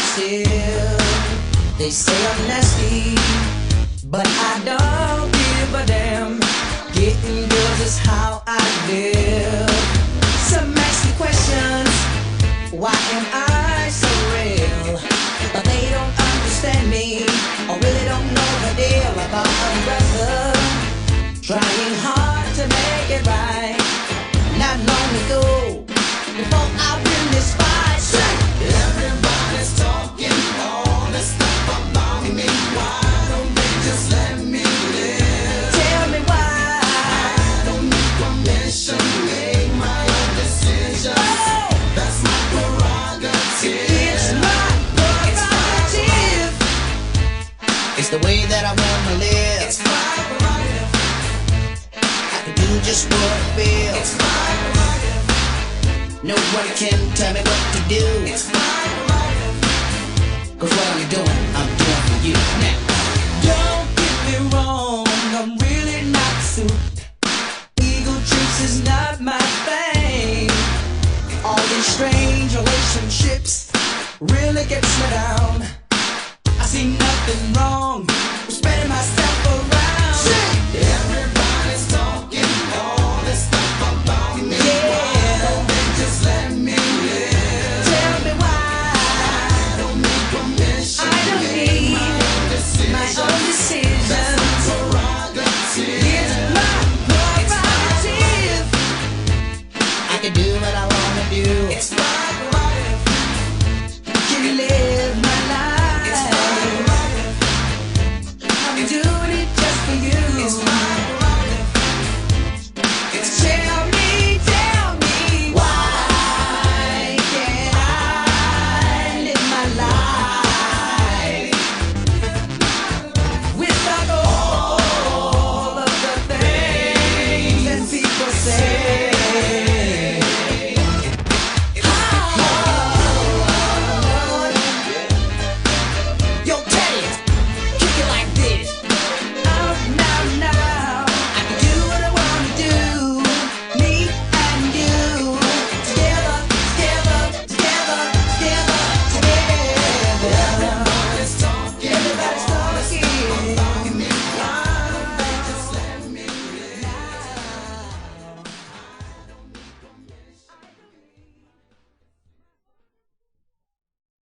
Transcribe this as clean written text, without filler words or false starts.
still. They say I'm nasty, but I don't give a damn. Getting girls is how I live. Some ask me questions, why am I so real? But they don't understand me, or really don't know the deal about a brother trying hard to make it right. Not long ago, before I win this fight, everybody's talking all this stuff about me. Why don't they just let me live? Tell me why. I don't need permission, make my own decisions. Oh, that's my prerogative. It's my prerogative. It's the way that I wanna live. It's my prerogative. I can do just what I feel. It's my prerogative. Nobody can tell me what to do. It's my prerogative. 'Cause what I'm doing for you now. Don't get me wrong, I'm really not suited. Ego trips is not my thing. All these strange relationships really gets me down. I see nothing wrong with spreading myself around.